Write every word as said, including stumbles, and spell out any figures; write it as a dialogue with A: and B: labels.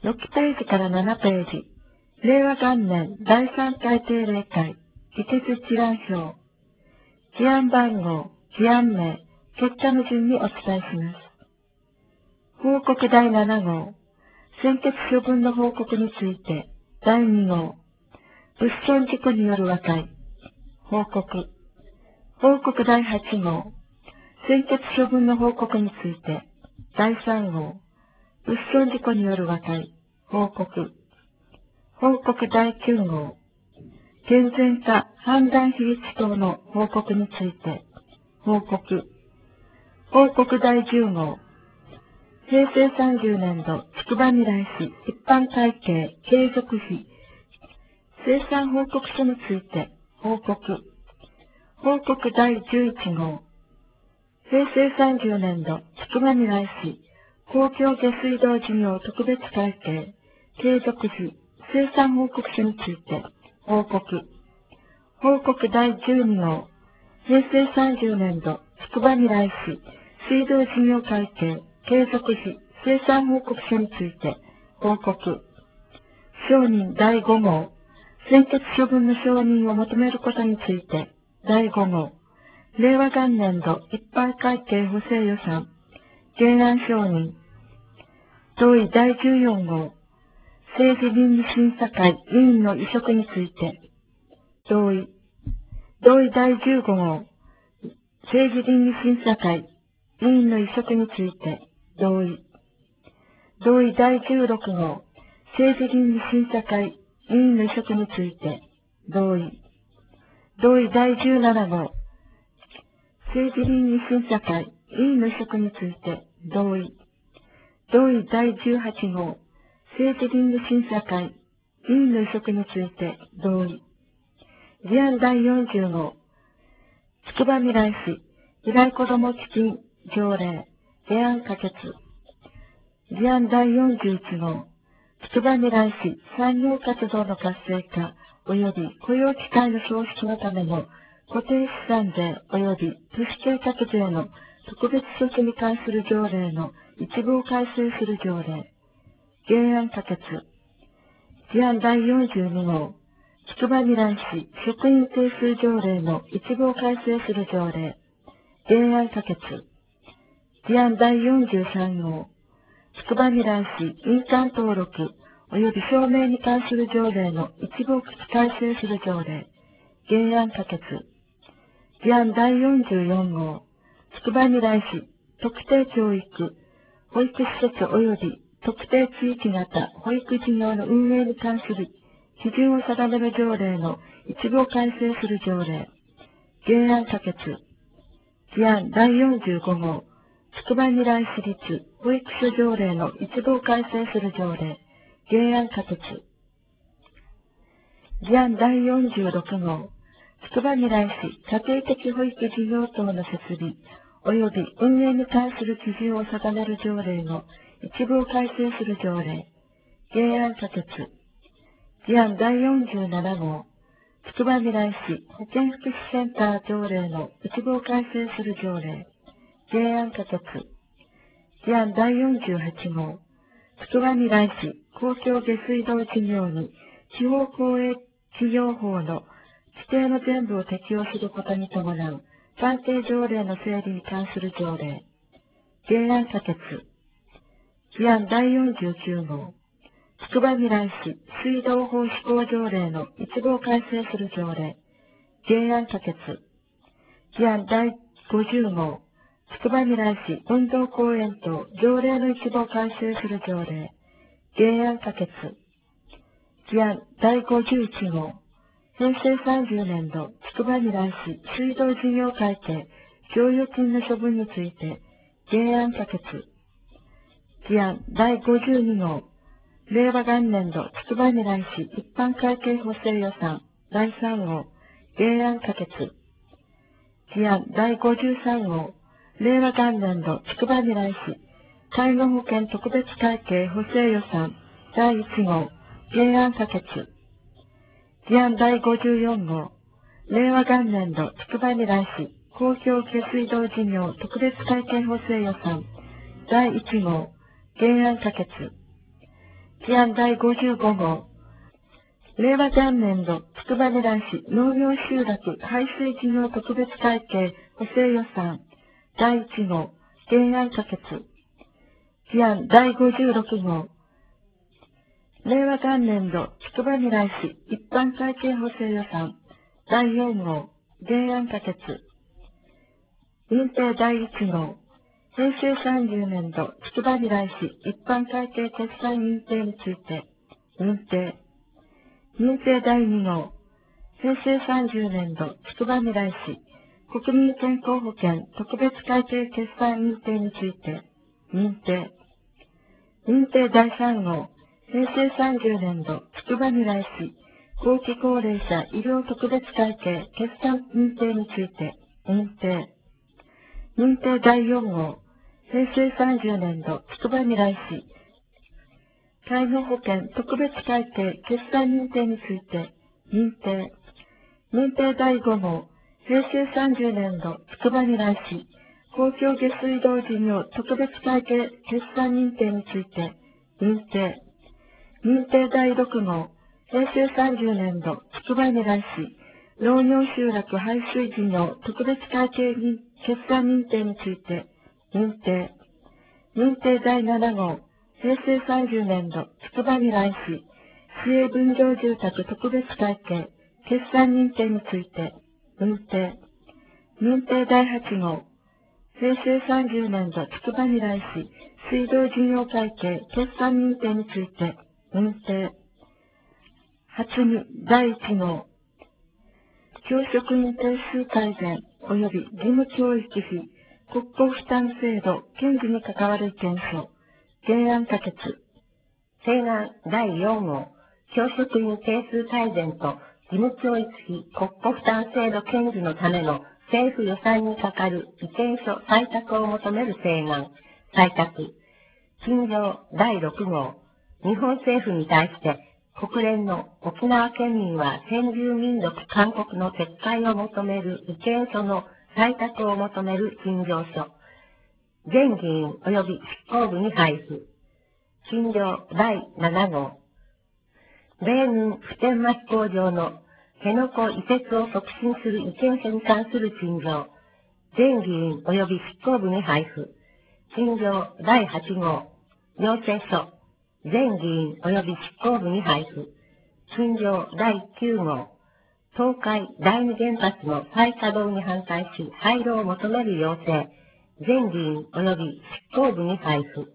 A: ろくページからななページ、令和元年だいさんかい定例会、議決一覧表、議案番号、議案名、結果の順にお伝えします。報告だいなな号、専決処分の報告について、だいに号、物損事故による和解、報告。報告だいはち号、専決処分の報告について、だいさん号、物損事故による和解、報告。報告だいきゅう号、健全化判断比率等の報告について、報告。報告だいじゅう号、平成さんじゅうねんどつくばみらい市一般会計継続費生産報告書について報告。報告だいじゅういち号、平成さんじゅうねんどつくばみらい市公共下水道事業特別会計継続費生産報告書について報告。報告だいじゅうに号、平成さんじゅうねんどつくばみらい市水道事業会計継続費生産報告書について報告。承認だいご号、専決処分の承認を求めることについてだいご号、令和元年度一般会計補正予算原案承認。同意だいじゅうよん号、政治倫理審査会委員の委嘱について同意。同意だいじゅうご号、政治倫理審査会委員の委嘱について同意。同意だいじゅうろく号、政治倫理審査会委員の委嘱について同意。同意だいじゅうなな号、政治倫理審査会委員の委嘱について同意。同意だいじゅうはち号、政治倫理審査会委員の委嘱について同意。議案だいよんじゅう号、つくばみらい市被害子ども基金条例原案可決。議案だいよんじゅういち号、つくばみらい市産業活動の活性化及び雇用機会の創出のための固定資産税及び都市計画税の特別措置に関する条例の一部を改正する条例原案可決。議案だいよんじゅうに号、つくばみらい市職員定数条例の一部を改正する条例原案可決。議案だいよんじゅうさん号、つくばみらい市印鑑登録及び証明に関する条例の一部を改正する条例原案可決。議案だいよんじゅうよん号、つくばみらい市特定教育保育施設及び特定地域型保育事業の運営に関する基準を定める条例の一部を改正する条例原案可決。議案だいよんじゅうご号、つくばみらい市立保育所条例の一部を改正する条例原案可決。議案だいよんじゅうろく号、つくばみらい市家庭的保育事業等の設備及び運営に関する基準を定める条例の一部を改正する条例原案可決。議案だいよんじゅうなな号、つくばみらい市保健福祉センター条例の一部を改正する条例原案可決。議案だいよんじゅうはち号、つくばみらい市公共下水道事業に地方公営事業法の規定の全部を適用することに伴う暫定条例の整理に関する条例原案可決。議案だいよんじゅうきゅう号、つくばみらい市水道法施行条例の一部を改正する条例原案可決。議案だいごじゅう号、つくばみらい市運動公園等条例の一部を改正する条例原案可決。議案だいごじゅういち号、平成さんじゅうねんどつくばみらい市水道事業会計剰余金の処分について原案可決。議案だいごじゅうに号、令和元年度つくばみらい市一般会計補正予算だいさん号原案可決。議案だいごじゅうさん号、令和元年度つくばみらい市介護保険特別会計補正予算だいいち号原案可決。議案だいごじゅうよん号、令和元年度つくばみらい市公共下水道事業特別会計補正予算だいいち号原案可決。 起案第ごじゅうご号、令和元年度つくばみらい市農業集落排水事業特別会計補正予算だいいち号、原案可決。起案第ごじゅうろく号、令和元年度つくばみらい市一般会計補正予算だいよん号、原案可決。認定だいいち号、平成さんじゅうねん度つくばみらい市一般会計決算認定について、認定。認定だいに号、平成さんじゅうねん度つくばみらい市国民健康保険特別会計決算認定について、認定。認定だいさん号、平成さんじゅうねん度つくばみらい市後期高齢者医療特別会計決算認定について、認定。認定だいよん号、平成さんじゅうねん度つくばみらい市介護保険特別会計決算認定について、認定。認定だいご号、平成さんじゅうねん度つくばみらい市公共下水道事業特別会計決算認定について、認定。認定だいろく号、平成さんじゅうねん度つくばみらい市農業集落排水事業特別会計決算認定について、認定。認定だいなな号、平成さんじゅうねん度つくばみらい市市営分譲住宅特別会計決算認定について、認定。認定だいはち号、平成さんじゅうねん度つくばみらい市水道事業会計決算認定について、認定。初にだいいち号、教職員定数改善及び義務教育費国庫負担制度権利に関わる意見書原案可決。
B: 請願だいよん号、教職員定数改善と義務教育費国庫負担制度堅持のための政府予算にかかる意見書採択を求める請願、採択。陳情だいろく号、日本政府に対して国連の沖縄県民は先住民族勧告の撤回を求める意見書の採択を求める陳情書。全議員及び執行部に配布。陳情だいなな号、米軍普天間飛行場の辺野古移設を促進する意見書に関する陳情。全議員及び執行部に配布。陳情だいはち号、要請書。全議員及び執行部に配布。陳情だいきゅう号、東海第二原発の再稼働に反対し、廃炉を求める要請。全議員及び執行部に配布。